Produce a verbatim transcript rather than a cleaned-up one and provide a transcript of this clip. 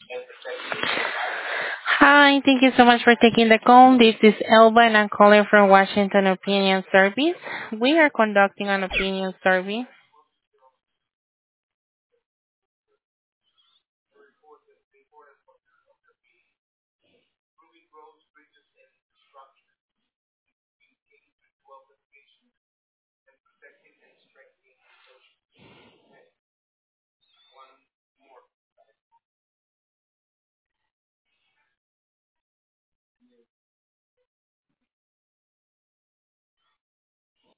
Hi, thank you so much for taking the call. This is Elba, and I'm calling from Washington Opinion Service. We are conducting an opinion survey